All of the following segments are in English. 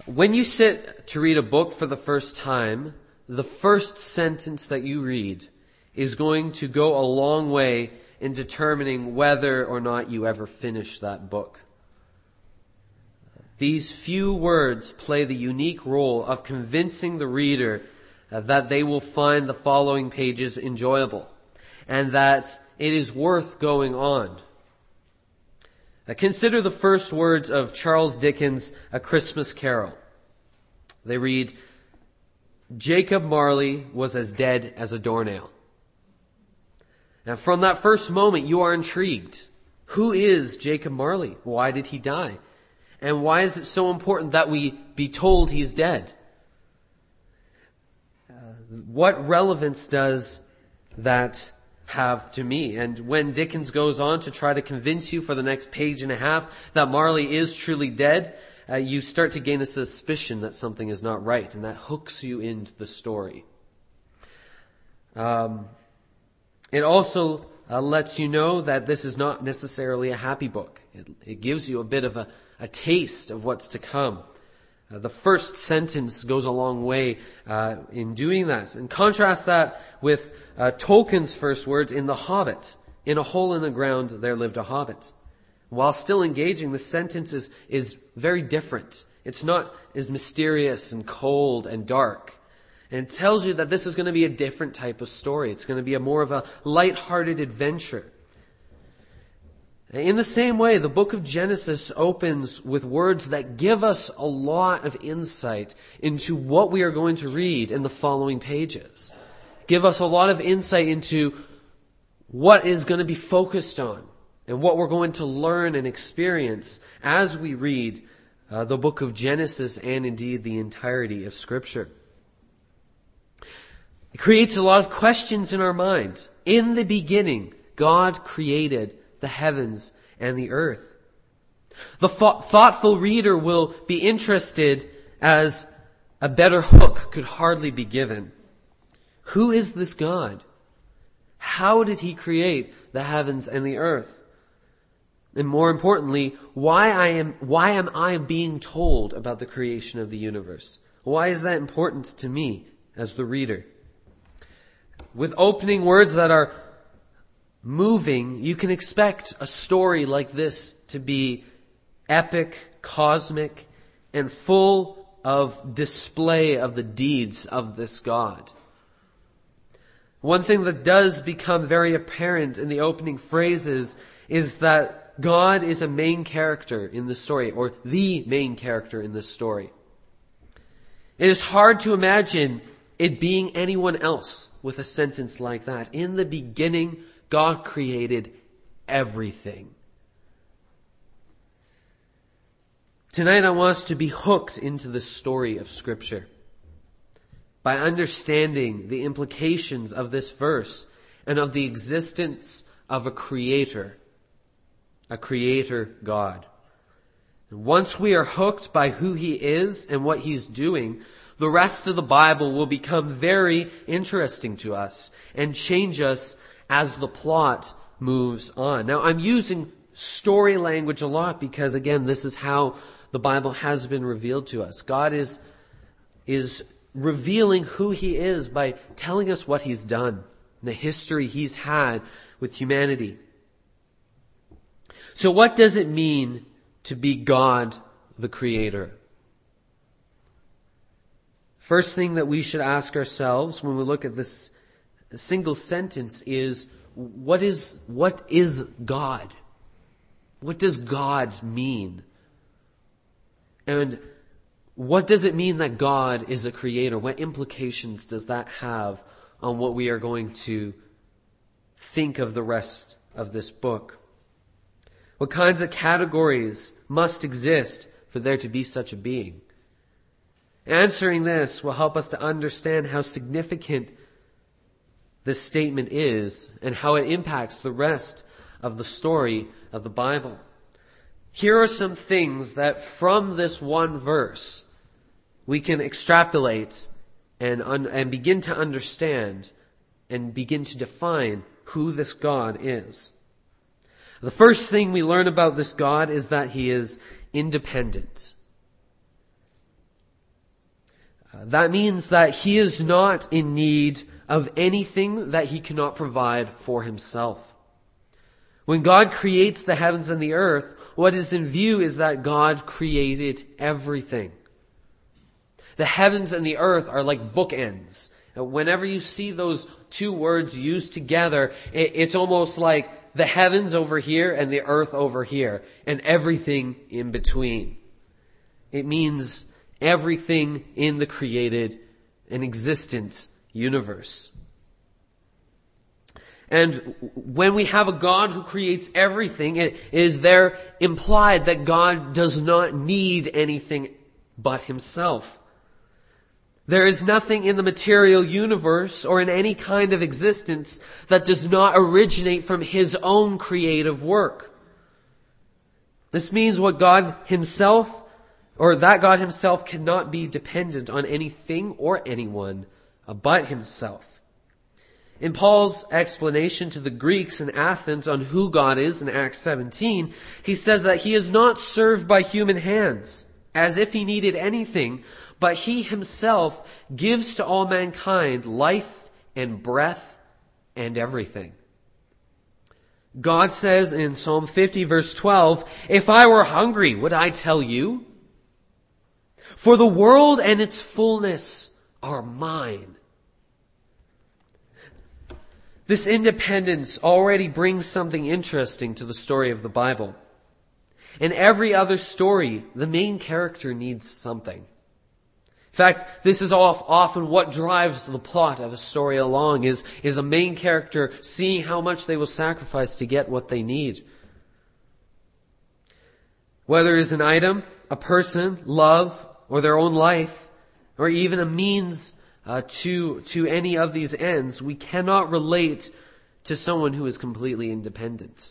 When you sit to read a book for the first time, the first sentence that you read is going to go a long way in determining whether or not you ever finish that book. These few words play the unique role of convincing the reader that they will find the following pages enjoyable and that it is worth going on. Consider the first words of Charles Dickens' A Christmas Carol. They read, "Jacob Marley was as dead as a doornail." Now, from that first moment, you are intrigued. Who is Jacob Marley? Why did he die? And why is it so important that we be told he's dead? What relevance does that have to me? And when Dickens goes on to try to convince you for the next page and a half that Marley is truly dead, you start to gain a suspicion that something is not right, and that hooks you into the story. It also lets you know that this is not necessarily a happy book. It gives you a bit of a taste of what's to come. The first sentence goes a long way in doing that. And contrast that with Tolkien's first words in The Hobbit. "In a hole in the ground there lived a hobbit." While still engaging, the sentence is very different. It's not as mysterious and cold and dark. And it tells you that this is going to be a different type of story. It's going to be more of a light-hearted adventure. In the same way, the book of Genesis opens with words that give us a lot of insight into what we are going to read in the following pages. Give us a lot of insight into what is going to be focused on and what we're going to learn and experience as we read the book of Genesis and indeed the entirety of Scripture. It creates a lot of questions in our mind. In the beginning, God created the heavens and the earth. The thoughtful reader will be interested as a better hook could hardly be given. Who is this God? How did he create the heavens and the earth? And more importantly, why am I being told about the creation of the universe? Why is that important to me as the reader? With opening words that are moving, you can expect a story like this to be epic, cosmic, and full of display of the deeds of this God. One thing that does become very apparent in the opening phrases is that God is a main character in the story, or the main character in this story. It is hard to imagine it being anyone else with a sentence like that. In the beginning, God created everything. Tonight I want us to be hooked into the story of Scripture by understanding the implications of this verse and of the existence of a creator God. And once we are hooked by who he is and what he's doing, the rest of the Bible will become very interesting to us and change us as the plot moves on. Now, I'm using story language a lot because, again, this is how the Bible has been revealed to us. God is revealing who he is by telling us what he's done, the history he's had with humanity. So what does it mean to be God, the Creator? First thing that we should ask ourselves when we look at this single sentence is, what is God? What does God mean? And what does it mean that God is a creator? What implications does that have on what we are going to think of the rest of this book? What kinds of categories must exist for there to be such a being? Answering this will help us to understand how significant this statement is and how it impacts the rest of the story of the Bible. Here are some things that from this one verse we can extrapolate and begin to understand and begin to define who this God is. The first thing we learn about this God is that he is independent. That means that he is not in need of anything that he cannot provide for himself. When God creates the heavens and the earth, what is in view is that God created everything. The heavens and the earth are like bookends. Whenever you see those two words used together, it's almost like the heavens over here and the earth over here, and everything in between. It means everything in the created and existent universe. And when we have a God who creates everything, it is there implied that God does not need anything but himself. There is nothing in the material universe or in any kind of existence that does not originate from his own creative work. This means that God himself cannot be dependent on anything or anyone but himself. In Paul's explanation to the Greeks in Athens on who God is in Acts 17, he says that he is not served by human hands, as if he needed anything, but he himself gives to all mankind life and breath and everything. God says in Psalm 50 verse 12, "If I were hungry, would I tell you? For the world and its fullness are mine." This independence already brings something interesting to the story of the Bible. In every other story, the main character needs something. In fact, this is often what drives the plot of a story along, is a main character seeing how much they will sacrifice to get what they need. Whether it is an item, a person, love, or their own life, or even a means to any of these ends, we cannot relate to someone who is completely independent.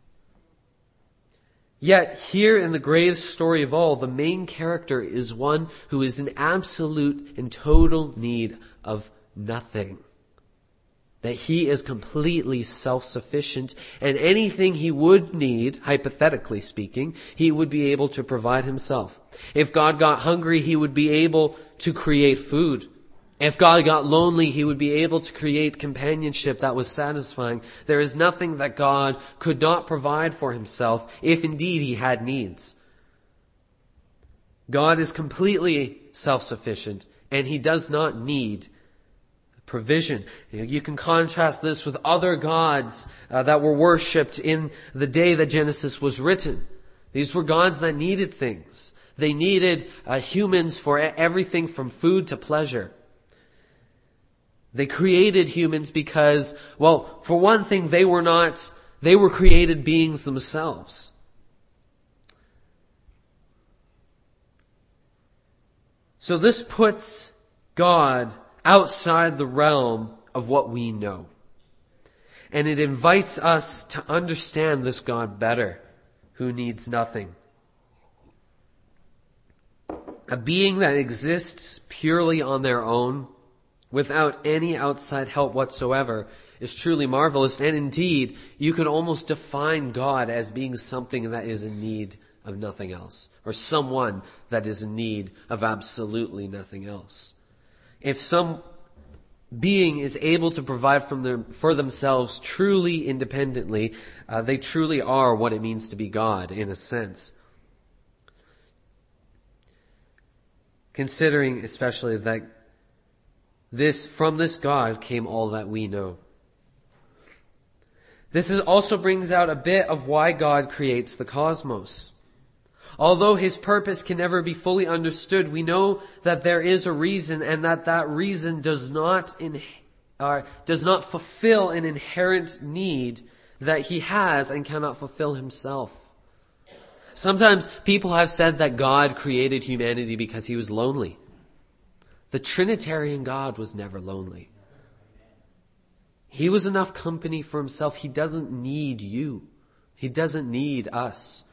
Yet here in the greatest story of all, the main character is one who is in absolute and total need of nothing. That he is completely self-sufficient, and anything he would need, hypothetically speaking, he would be able to provide himself. If God got hungry, he would be able to create food. If God got lonely, he would be able to create companionship that was satisfying. There is nothing that God could not provide for himself, if indeed he had needs. God is completely self-sufficient, and he does not need provision. You can contrast this with other gods that were worshipped in the day that Genesis was written. These were gods that needed things. They needed humans for everything from food to pleasure. They created humans because, well, for one thing, they were created beings themselves. So this puts God outside the realm of what we know. And it invites us to understand this God better, who needs nothing. A being that exists purely on their own, without any outside help whatsoever, is truly marvelous. And indeed, you could almost define God as being something that is in need of nothing else, or someone that is in need of absolutely nothing else. If some being is able to provide for themselves truly independently, they truly are what it means to be God, in a sense. Considering especially that from this God came all that we know. This also brings out a bit of why God creates the cosmos. Although his purpose can never be fully understood, we know that there is a reason, and that reason does not fulfill an inherent need that he has and cannot fulfill himself. Sometimes people have said that God created humanity because he was lonely. The Trinitarian God was never lonely. He was enough company for himself. He doesn't need you. He doesn't need us.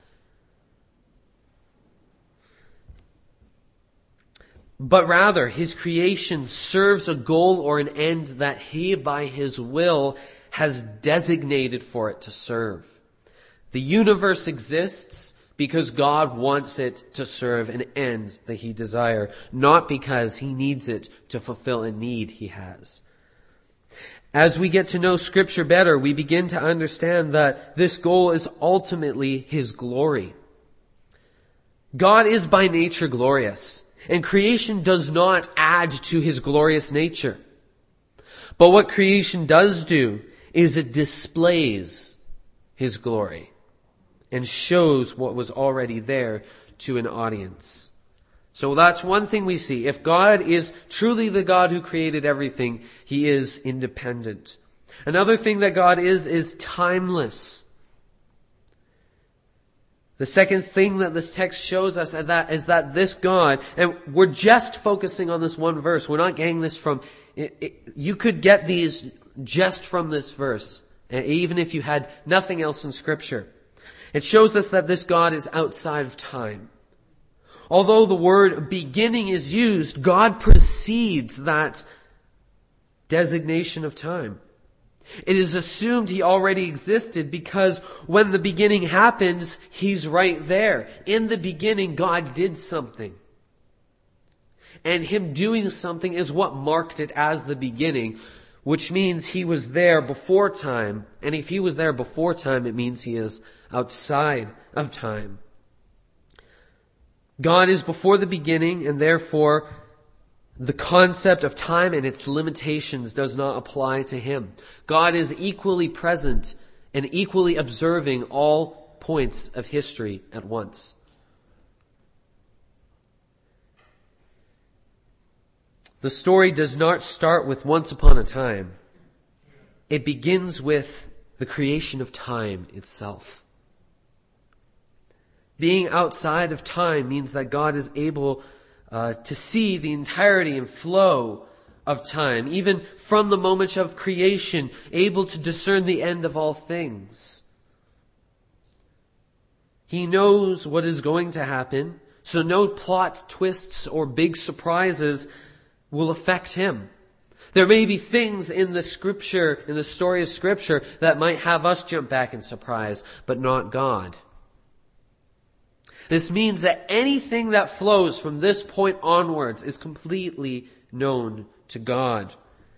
But rather, his creation serves a goal or an end that he, by his will, has designated for it to serve. The universe exists because God wants it to serve an end that he desires, not because he needs it to fulfill a need he has. As we get to know Scripture better, we begin to understand that this goal is ultimately his glory. God is by nature glorious, and creation does not add to his glorious nature. But what creation does do is it displays his glory and shows what was already there to an audience. So that's one thing we see. If God is truly the God who created everything, he is independent. Another thing that God is timeless. The second thing that this text shows us is that this God, and we're just focusing on this one verse. We're not getting this from, you could get these just from this verse, even if you had nothing else in Scripture. It shows us that this God is outside of time. Although the word beginning is used, God precedes that designation of time. It is assumed he already existed because when the beginning happens, he's right there. In the beginning, God did something. And him doing something is what marked it as the beginning, which means he was there before time. And if he was there before time, it means he is outside of time. God is before the beginning, and therefore the concept of time and its limitations does not apply to him. God is equally present and equally observing all points of history at once. The story does not start with once upon a time. It begins with the creation of time itself. Being outside of time means that God is able to see the entirety and flow of time, even from the moment of creation, able to discern the end of all things. He knows what is going to happen, so no plot twists or big surprises will affect him. There may be things in the Scripture, in the story of Scripture, that might have us jump back in surprise, but not God. This means that anything that flows from this point onwards is completely known to God.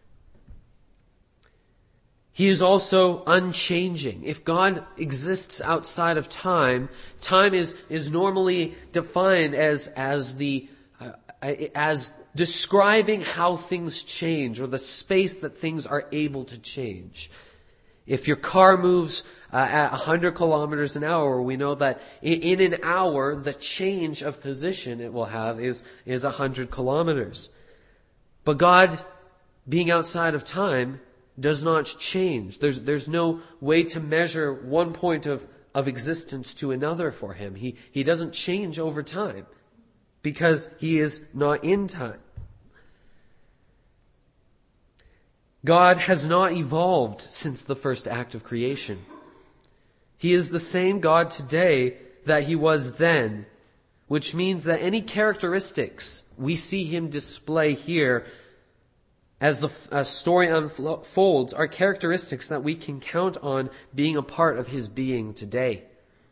He is also unchanging. If God exists outside of time, time is normally defined as describing how things change, or the space that things are able to change. If your car moves at 100 kilometers an hour, we know that in an hour, the change of position it will have is 100 kilometers. But God, being outside of time, does not change. There's no way to measure one point of existence to another for him. He doesn't change over time because he is not in time. God has not evolved since the first act of creation. He is the same God today that he was then, which means that any characteristics we see him display here as the story unfolds are characteristics that we can count on being a part of his being today.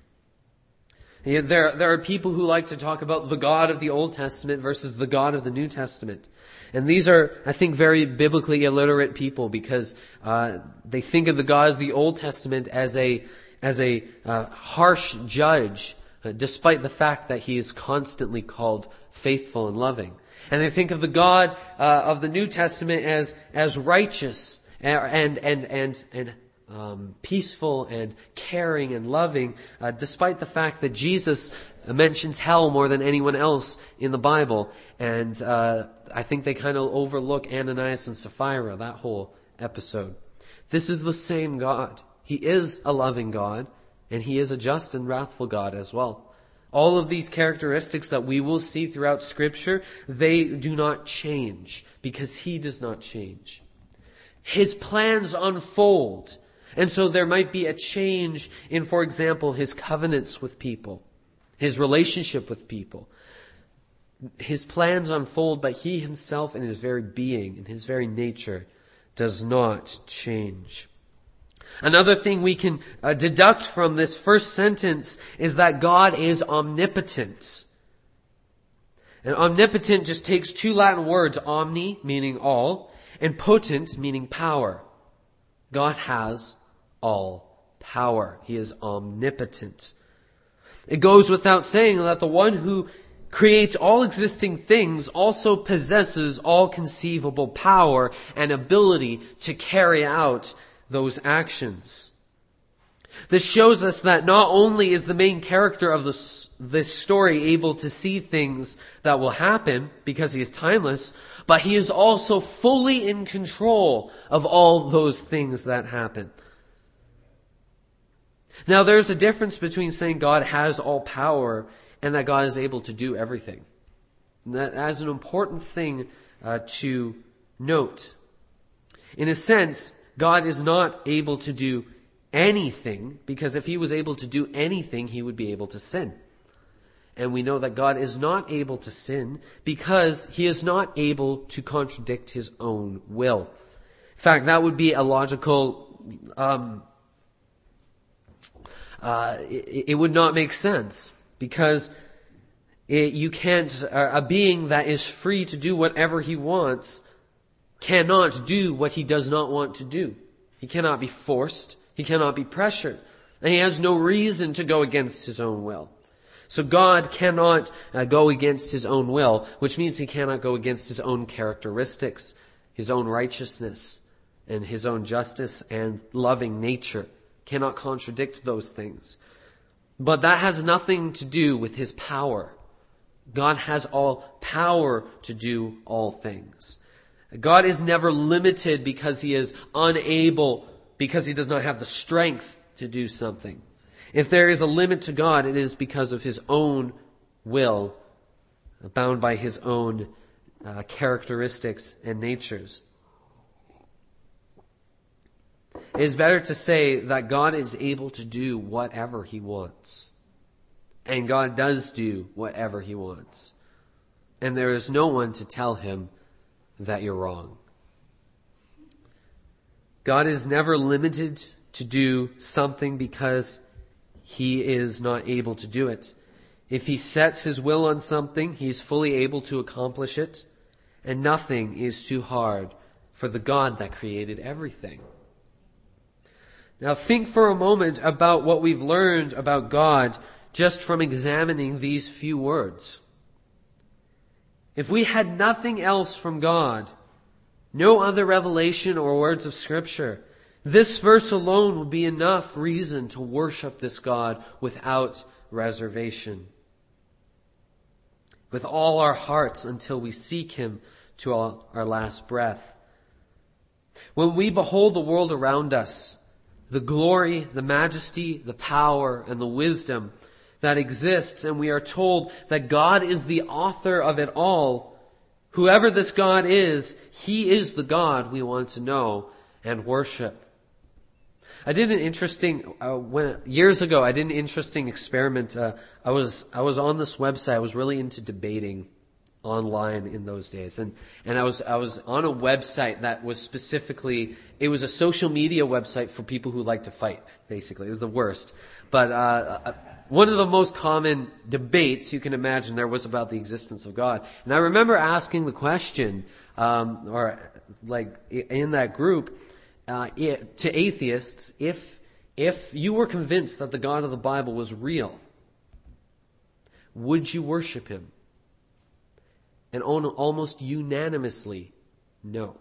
There are people who like to talk about the God of the Old Testament versus the God of the New Testament. And these are, I think, very biblically illiterate people because they think of the God of the Old Testament as a harsh judge, despite the fact that he is constantly called faithful and loving. And they think of the God of the New Testament as righteous and peaceful and caring and loving, despite the fact that Jesus mentions hell more than anyone else in the Bible. And I think they kind of overlook Ananias and Sapphira, that whole episode. This is the same God. He is a loving God, and he is a just and wrathful God as well. All of these characteristics that we will see throughout Scripture, they do not change because he does not change. His plans unfold. And so there might be a change in, for example, his covenants with people, his relationship with people. His plans unfold, but he himself in his very being, in his very nature, does not change. Another thing we can deduct from this first sentence is that God is omnipotent. And omnipotent just takes two Latin words, omni, meaning all, and potent, meaning power. God has all power. He is omnipotent. It goes without saying that the one who creates all existing things also possesses all conceivable power and ability to carry out those actions. This shows us that not only is the main character of this story able to see things that will happen because he is timeless, but he is also fully in control of all those things that happen. Now, there's a difference between saying God has all power and that God is able to do everything. And that is an important thing to note. In a sense, God is not able to do anything, because if he was able to do anything, he would be able to sin. And we know that God is not able to sin because he is not able to contradict his own will. In fact, that would be a logical, it would not make sense, because you can't, a being that is free to do whatever he wants cannot do what he does not want to do. He cannot be forced. He cannot be pressured. And he has no reason to go against his own will. So God cannot go against his own will, which means he cannot go against his own characteristics, his own righteousness, and his own justice and loving nature. Cannot contradict those things. But that has nothing to do with his power. God has all power to do all things. God is never limited because he is unable, because he does not have the strength to do something. If there is a limit to God, it is because of his own will, bound by his own characteristics and natures. It is better to say that God is able to do whatever he wants. And God does do whatever he wants. And there is no one to tell him that you're wrong. God is never limited to do something because he is not able to do it. If he sets his will on something, he is fully able to accomplish it, and nothing is too hard for the God that created everything. Now think for a moment about what we've learned about God just from examining these few words. If we had nothing else from God, no other revelation or words of Scripture, this verse alone would be enough reason to worship this God without reservation, with all our hearts until we seek him to our last breath. When we behold the world around us, the glory, the majesty, the power, and the wisdom that exists, and we are told that God is the author of it all, whoever this God is, he is the God we want to know and worship. I did an interesting, years ago, I did an interesting experiment. I was on this website. I was really into debating online in those days. And I was on a website that was specifically, it was a social media website for people who like to fight, basically. It was the worst. But, one of the most common debates you can imagine there was about the existence of God. And I remember asking the question, or like in that group, to atheists, if you were convinced that the God of the Bible was real, would you worship him? And almost unanimously, no.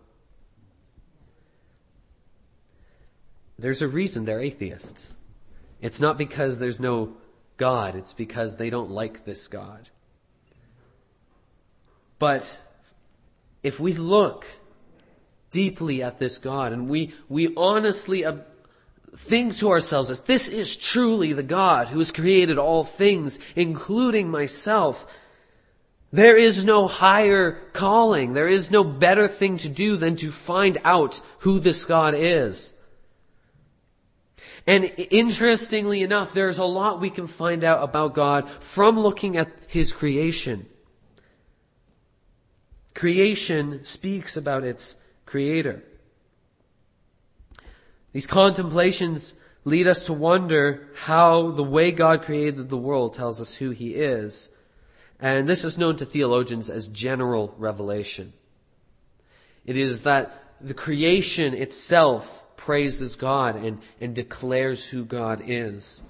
There's a reason they're atheists. It's not because there's no God, it's because they don't like this God. But if we look deeply at this God and we honestly think to ourselves that this is truly the God who has created all things, including myself, there is no higher calling. There is no better thing to do than to find out who this God is. And interestingly enough, there's a lot we can find out about God from looking at his creation. Creation speaks about its creator. These contemplations lead us to wonder how the way God created the world tells us who He is. And this is known to theologians as general revelation. It is that the creation itself praises God and declares who God is.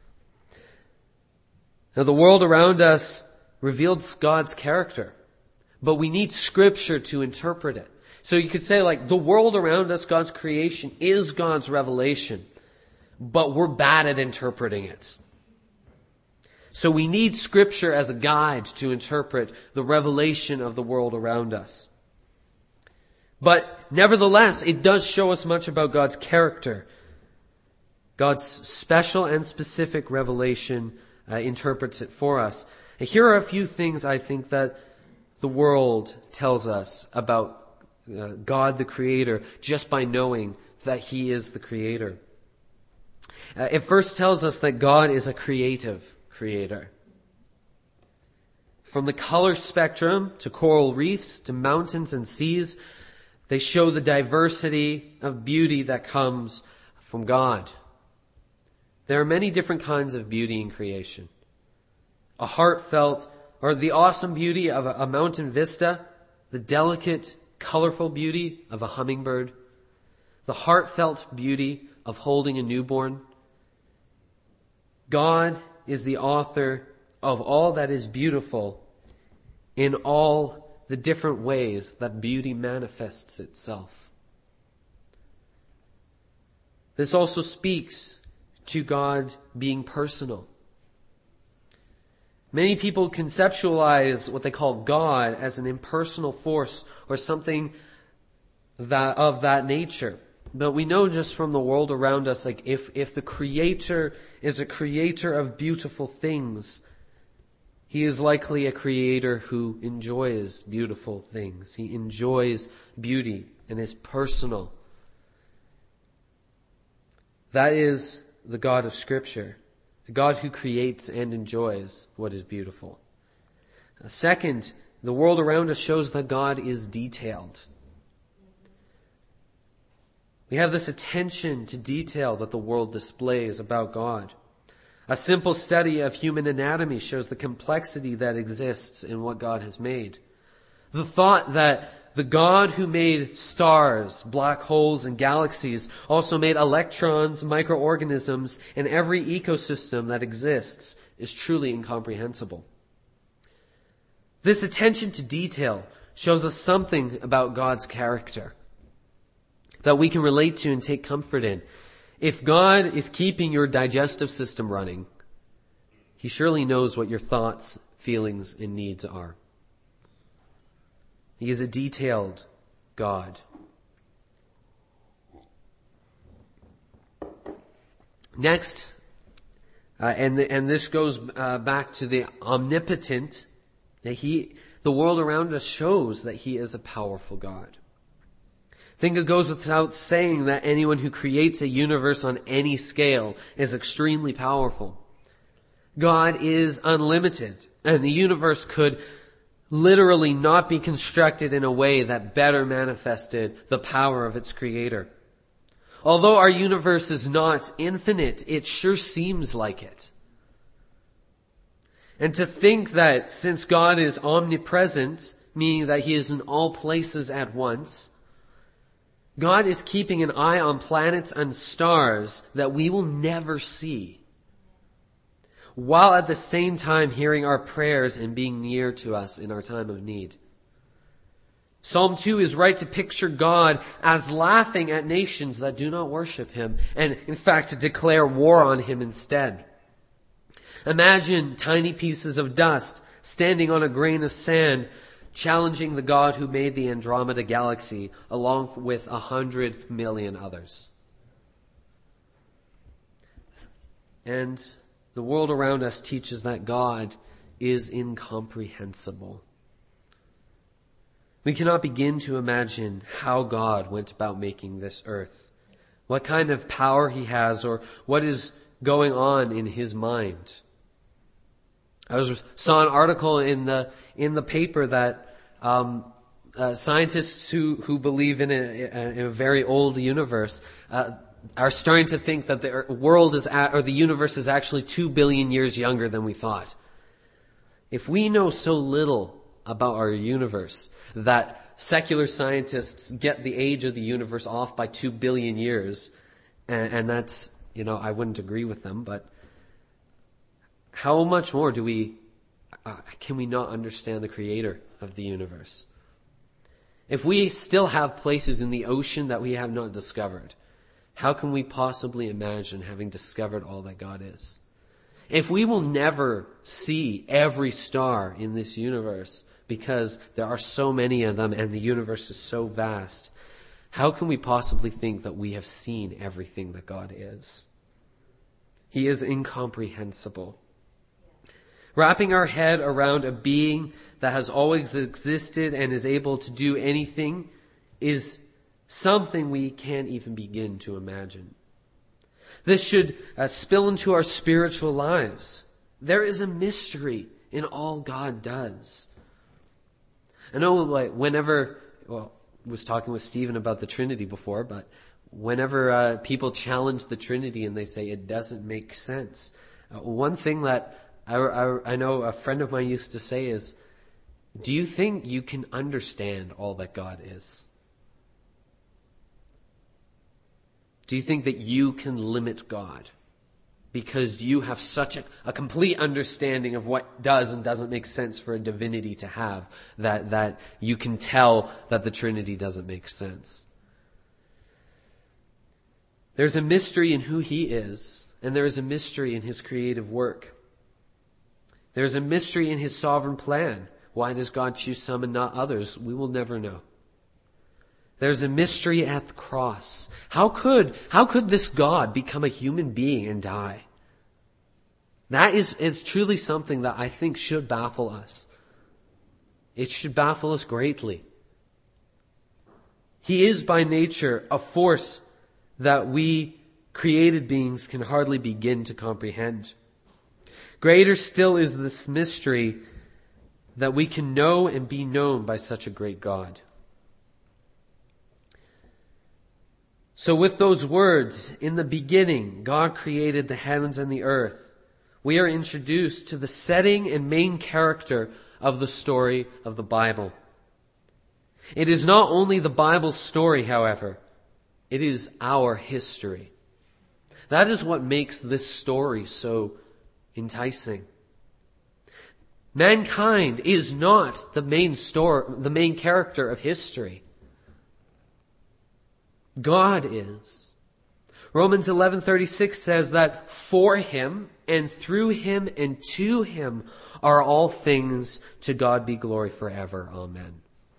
Now, the world around us reveals God's character, but we need Scripture to interpret it. So you could say, like, the world around us, God's creation, is God's revelation, but we're bad at interpreting it. So we need Scripture as a guide to interpret the revelation of the world around us. But nevertheless, it does show us much about God's character. God's special and specific revelation interprets it for us. And here are a few things I think that the world tells us about God the Creator just by knowing that He is the Creator. It first tells us that God is a creative Creator. From the color spectrum to coral reefs to mountains and seas, they show the diversity of beauty that comes from God. There are many different kinds of beauty in creation. A heartfelt, or the awesome beauty of a mountain vista, the delicate, colorful beauty of a hummingbird, the heartfelt beauty of holding a newborn. God is the author of all that is beautiful in all the different ways that beauty manifests itself. This also speaks to God being personal. Many people conceptualize what they call God as an impersonal force or something of that nature. But we know just from the world around us, like if the Creator is a creator of beautiful things, He is likely a creator who enjoys beautiful things. He enjoys beauty and is personal. That is the God of Scripture, the God who creates and enjoys what is beautiful. Second, the world around us shows that God is detailed. We have this attention to detail that the world displays about God. A simple study of human anatomy shows the complexity that exists in what God has made. The thought that the God who made stars, black holes, and galaxies also made electrons, microorganisms, and every ecosystem that exists is truly incomprehensible. This attention to detail shows us something about God's character that we can relate to and take comfort in. If God is keeping your digestive system running, He surely knows what your thoughts, feelings, and needs are. He is a detailed God. Next, and this goes back to the omnipotent, that the world around us shows that He is a powerful God. I think it goes without saying that anyone who creates a universe on any scale is extremely powerful. God is unlimited, and the universe could literally not be constructed in a way that better manifested the power of its creator. Although our universe is not infinite, it sure seems like it. And to think that since God is omnipresent, meaning that He is in all places at once, God is keeping an eye on planets and stars that we will never see, while at the same time hearing our prayers and being near to us in our time of need. Psalm 2 is right to picture God as laughing at nations that do not worship Him, and in fact to declare war on Him instead. Imagine tiny pieces of dust standing on a grain of sand, challenging the God who made the Andromeda galaxy along with 100 million others. And the world around us teaches that God is incomprehensible. We cannot begin to imagine how God went about making this earth, what kind of power He has, or what is going on in His mind. I saw an article in the paper that scientists who believe in a very old universe, are starting to think that the world or the universe is actually 2 billion years younger than we thought. If we know so little about our universe that secular scientists get the age of the universe off by 2 billion years, and that's, I wouldn't agree with them, but how much more can we not understand the creator of the universe? If we still have places in the ocean that we have not discovered, how can we possibly imagine having discovered all that God is? If we will never see every star in this universe because there are so many of them and the universe is so vast, how can we possibly think that we have seen everything that God is? He is incomprehensible. Wrapping our head around a being that has always existed and is able to do anything is something we can't even begin to imagine. This should spill into our spiritual lives. There is a mystery in all God does. I know, I was talking with Stephen about the Trinity before, but whenever people challenge the Trinity and they say it doesn't make sense, one thing that I know a friend of mine used to say is, do you think you can understand all that God is? Do you think that you can limit God because you have such a complete understanding of what does and doesn't make sense for a divinity to have, that you can tell that the Trinity doesn't make sense? There's a mystery in who He is, and there is a mystery in His creative work. There's a mystery in His sovereign plan. Why does God choose some and not others? We will never know. There's a mystery at the cross. How could this God become a human being and die? It's truly something that I think should baffle us. It should baffle us greatly. He is by nature a force that we created beings can hardly begin to comprehend. Greater still is this mystery that we can know and be known by such a great God. So with those words, in the beginning, God created the heavens and the earth, we are introduced to the setting and main character of the story of the Bible. It is not only the Bible's story, however, it is our history. That is what makes this story so enticing. Mankind is not the main character of history. God is. Romans 11:36 says that for Him and through Him and to Him are all things, to God be glory forever. Amen.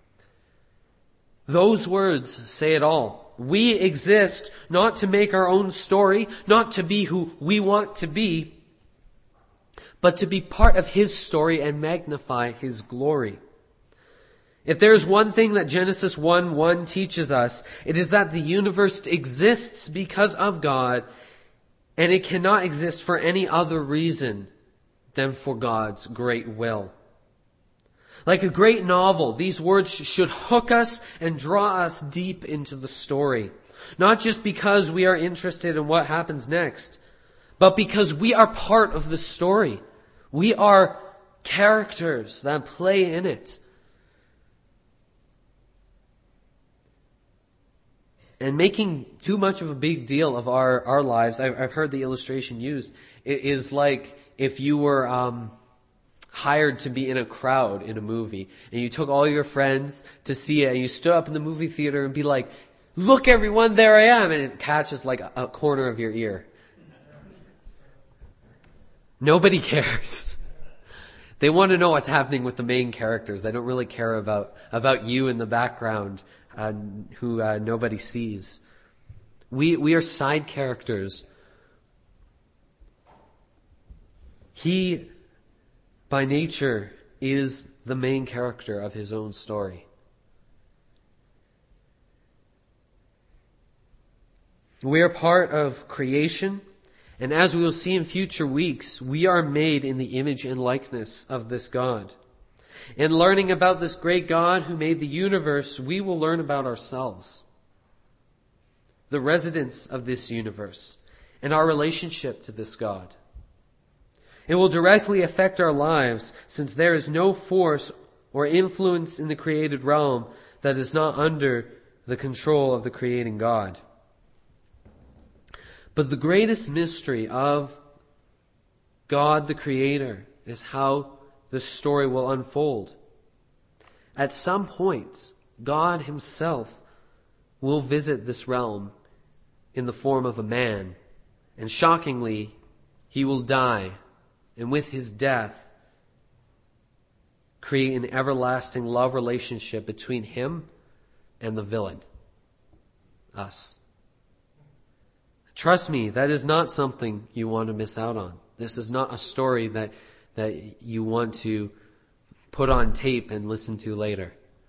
Those words say it all. We exist not to make our own story, not to be who we want to be, but to be part of His story and magnify His glory. If there's one thing that Genesis 1:1 teaches us, it is that the universe exists because of God, and it cannot exist for any other reason than for God's great will. Like a great novel, these words should hook us and draw us deep into the story. Not just because we are interested in what happens next, but because we are part of the story. We are characters that play in it. And making too much of a big deal of our lives, I've heard the illustration used, it is like if you were hired to be in a crowd in a movie, and you took all your friends to see it, and you stood up in the movie theater and be like, "Look everyone, there I am," and it catches like a corner of your ear. Nobody cares. They want to know what's happening with the main characters. They don't really care about you in the background, who nobody sees. We are side characters. He, by nature, is the main character of His own story. We are part of creation, and as we will see in future weeks, we are made in the image and likeness of this God. In learning about this great God who made the universe, we will learn about ourselves. the residents of this universe, and our relationship to this God. It will directly affect our lives, since there is no force or influence in the created realm that is not under the control of the creating God. But the greatest mystery of God the Creator is how the story will unfold. At some point, God himself will visit this realm in the form of a man, and shockingly, he will die, and with his death, create an everlasting love relationship between him and the villain, us. Trust me, that is not something you want to miss out on. This is not a story that you want to put on tape and listen to later.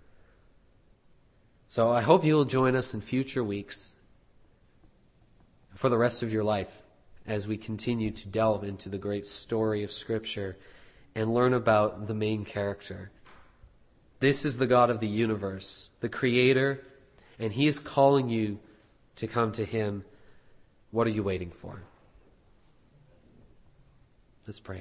So I hope you'll join us in future weeks for the rest of your life as we continue to delve into the great story of Scripture and learn about the main character. This is the God of the universe, the Creator, and He is calling you to come to Him. What are you waiting for? Let's pray.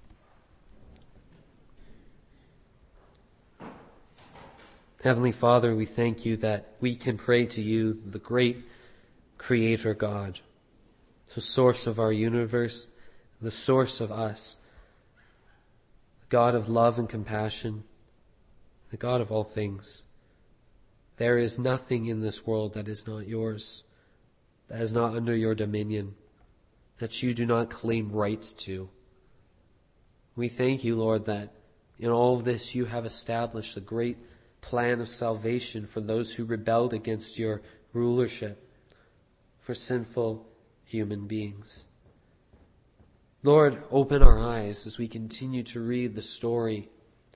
Heavenly Father, we thank you that we can pray to you, the great Creator God, the source of our universe, the source of us, the God of love and compassion, the God of all things. There is nothing in this world that is not yours, that is not under your dominion, that you do not claim rights to. We thank you, Lord, that in all of this you have established a great plan of salvation for those who rebelled against your rulership, for sinful human beings. Lord, open our eyes as we continue to read the story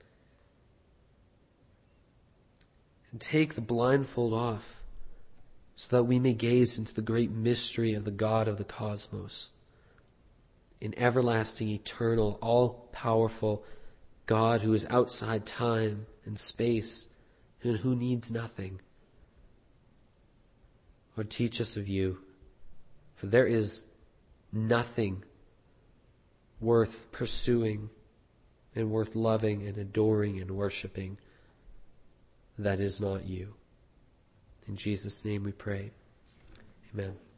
and take the blindfold off so that we may gaze into the great mystery of the God of the cosmos, an everlasting, eternal, all-powerful God who is outside time and space and who needs nothing. Lord, teach us of you, for there is nothing worth pursuing and worth loving and adoring and worshiping that is not you. In Jesus' name we pray. Amen.